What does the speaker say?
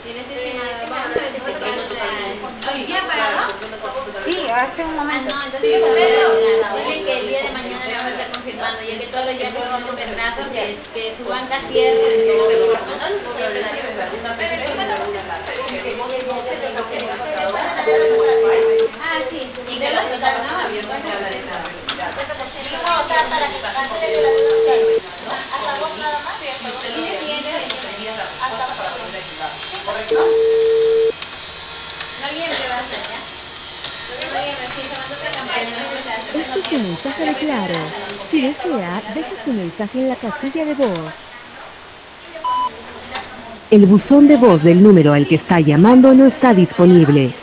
¿Tienes estimado? Vamos a ver si te puedo traer. ¿Hoy día parado? Sí, hace un Ah, momento. no, entonces dile que el día de mañana le vamos a estar confirmando, ya que todos los días son súper raros, que su banca cierre y todo lo reforman. Ah, sí, y de los hospital, ¿no? Abierto a la de esa. No, o sea, para que antes de que la luz hasta vos nada más y hasta vos. Hasta ¿correcto? Noviembre va a ser, ¿ya? Noviembre, sí, se mandó otra campaña, no sé si Este es un mensaje de Claro. Si desea, deje su mensaje en la casilla de voz. El buzón de voz del número al que está llamando no está disponible.